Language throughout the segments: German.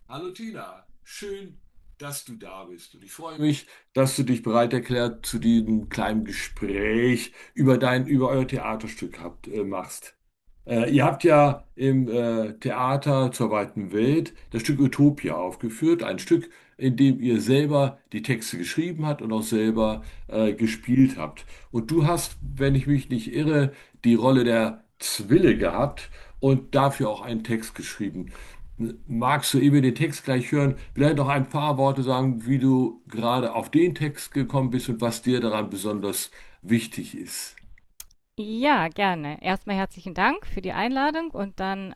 Hallo Tina, schön, dass du da bist. Und ich freue mich, dass du dich bereit erklärt zu diesem kleinen Gespräch über euer Theaterstück machst. Ihr habt ja im Theater zur weiten Welt das Stück Utopia aufgeführt, ein Stück, in dem ihr selber die Texte geschrieben habt und auch selber gespielt habt. Und du hast, wenn ich mich nicht irre, die Rolle der Zwille gehabt und dafür auch einen Text geschrieben. Magst du, ehe wir den Text gleich hören, vielleicht noch ein paar Worte sagen, wie du gerade auf den Text gekommen bist und was dir daran besonders wichtig ist? Ja, gerne. Erstmal herzlichen Dank für die Einladung und dann,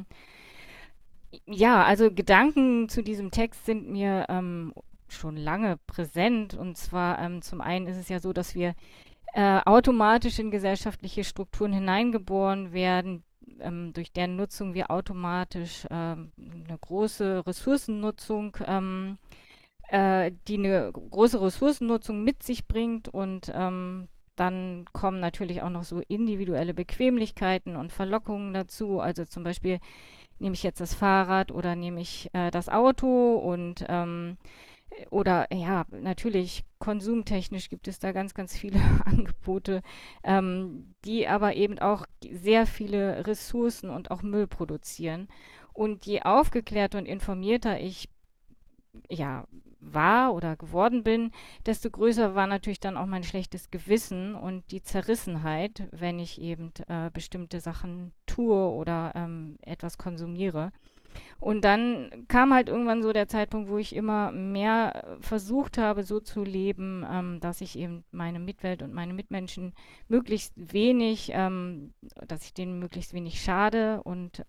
ja, also Gedanken zu diesem Text sind mir schon lange präsent. Und zwar zum einen ist es ja so, dass wir automatisch in gesellschaftliche Strukturen hineingeboren werden, durch deren Nutzung wir automatisch eine große Ressourcennutzung die eine große Ressourcennutzung mit sich bringt und dann kommen natürlich auch noch so individuelle Bequemlichkeiten und Verlockungen dazu. Also zum Beispiel nehme ich jetzt das Fahrrad oder nehme ich das Auto und oder ja, natürlich konsumtechnisch gibt es da ganz, ganz viele Angebote, die aber eben auch sehr viele Ressourcen und auch Müll produzieren. Und je aufgeklärter und informierter ich ja, war oder geworden bin, desto größer war natürlich dann auch mein schlechtes Gewissen und die Zerrissenheit, wenn ich eben bestimmte Sachen tue oder etwas konsumiere. Und dann kam halt irgendwann so der Zeitpunkt, wo ich immer mehr versucht habe, so zu leben, dass ich eben meine Mitwelt und meine Mitmenschen möglichst wenig, dass ich denen möglichst wenig schade und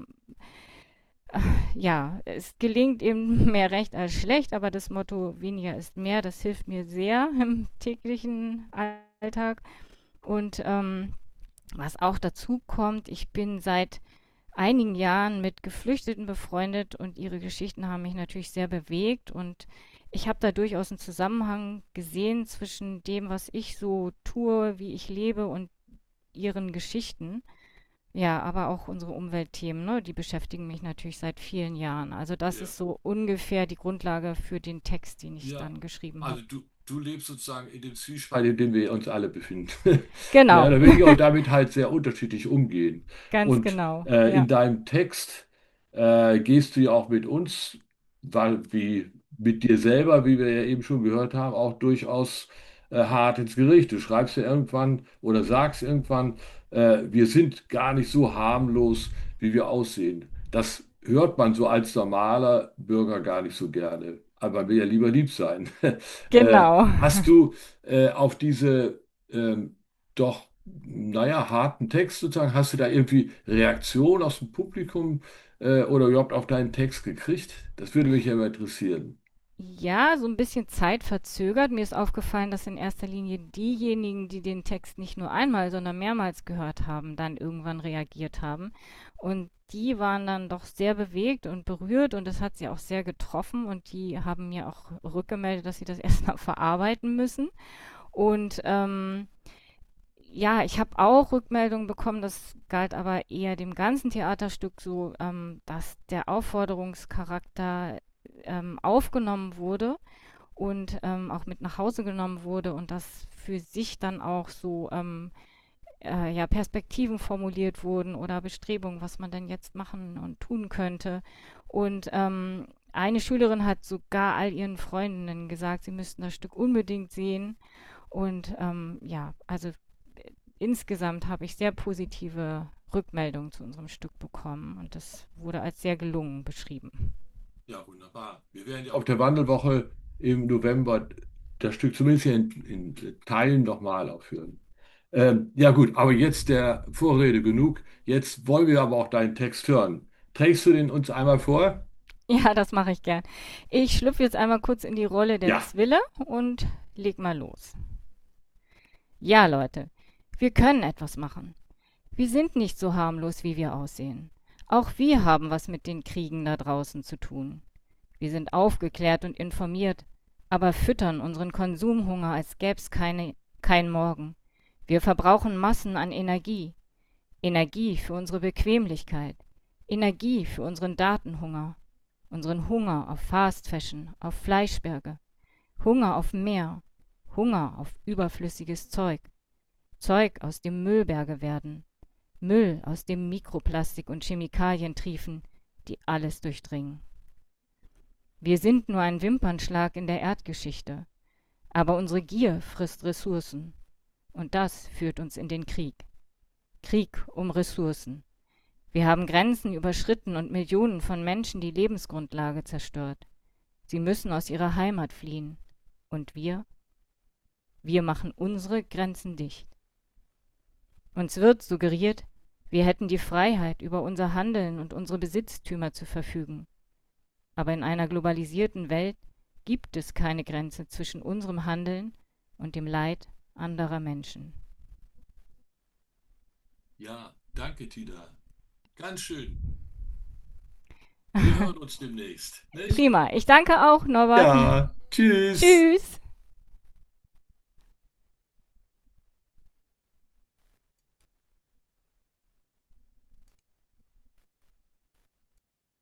ja, es gelingt eben mehr recht als schlecht, aber das Motto weniger ist mehr, das hilft mir sehr im täglichen Alltag. Und was auch dazu kommt, ich bin seit einigen Jahren mit Geflüchteten befreundet und ihre Geschichten haben mich natürlich sehr bewegt und ich habe da durchaus einen Zusammenhang gesehen zwischen dem, was ich so tue, wie ich lebe und ihren Geschichten. Ja, aber auch unsere Umweltthemen, ne, die beschäftigen mich natürlich seit vielen Jahren. Also das Ja. ist so ungefähr die Grundlage für den Text, den ich Ja, dann geschrieben habe. also du lebst sozusagen in dem Zwiespalt, in dem wir uns alle befinden. Mehr Genau, oder weniger und damit halt sehr unterschiedlich umgehen. ganz Und genau. in Ja. deinem Text gehst du ja auch mit uns, weil wie mit dir selber, wie wir ja eben schon gehört haben, auch durchaus hart ins Gericht. Du schreibst ja irgendwann oder sagst irgendwann, wir sind gar nicht so harmlos, wie wir aussehen. Das hört man so als normaler Bürger gar nicht so gerne. Aber man will ja lieber lieb sein. Genau. Hast du auf diese doch, naja, harten Text sozusagen, hast du da irgendwie Reaktion aus dem Publikum oder überhaupt auf deinen Text gekriegt? Das würde mich ja mal interessieren. Ja, so ein bisschen zeitverzögert. Mir ist aufgefallen, dass in erster Linie diejenigen, die den Text nicht nur einmal, sondern mehrmals gehört haben, dann irgendwann reagiert haben. Und die waren dann doch sehr bewegt und berührt und das hat sie auch sehr getroffen und die haben mir auch rückgemeldet, dass sie das erstmal verarbeiten müssen. Und ja, ich habe auch Rückmeldungen bekommen, das galt aber eher dem ganzen Theaterstück so, dass der Aufforderungscharakter aufgenommen wurde und auch mit nach Hause genommen wurde und dass für sich dann auch so ja, Perspektiven formuliert wurden oder Bestrebungen, was man denn jetzt machen und tun könnte. Und eine Schülerin hat sogar all ihren Freundinnen gesagt, sie müssten das Stück unbedingt sehen. Und ja, also insgesamt habe ich sehr positive Rückmeldungen zu unserem Stück bekommen und das wurde als sehr gelungen beschrieben. Ja, wunderbar. Wir werden ja auf der Wandelwoche im November das Stück zumindest hier in Teilen nochmal aufführen. Ja gut, aber jetzt der Vorrede genug. Jetzt wollen wir aber auch deinen Text hören. Trägst du den uns einmal vor? Ja, das mache ich gern. Ich schlüpfe jetzt einmal kurz in die Rolle der Ja. Zwille und leg mal los. Ja, Leute, wir können etwas machen. Wir sind nicht so harmlos, wie wir aussehen. Auch wir haben was mit den Kriegen da draußen zu tun. Wir sind aufgeklärt und informiert, aber füttern unseren Konsumhunger, als gäb's kein Morgen. Wir verbrauchen Massen an Energie. Energie für unsere Bequemlichkeit. Energie für unseren Datenhunger. unseren Hunger auf Fast Fashion, auf Fleischberge, Hunger auf Meer, Hunger auf überflüssiges Zeug, Zeug, aus dem Müllberge werden, Müll, aus dem Mikroplastik und Chemikalien triefen, die alles durchdringen. Wir sind nur ein Wimpernschlag in der Erdgeschichte, aber unsere Gier frisst Ressourcen, und das führt uns in den Krieg. Krieg um Ressourcen. Wir haben Grenzen überschritten und Millionen von Menschen die Lebensgrundlage zerstört. Sie müssen aus ihrer Heimat fliehen. Und wir? Wir machen unsere Grenzen dicht. Uns wird suggeriert, wir hätten die Freiheit, über unser Handeln und unsere Besitztümer zu verfügen. Aber in einer globalisierten Welt gibt es keine Grenze zwischen unserem Handeln und dem Leid anderer Menschen. Ja, danke, Tida. Ganz schön. Wir hören uns demnächst, nicht? Prima. Ich danke auch, Norbert. Ja, tschüss. Tschüss.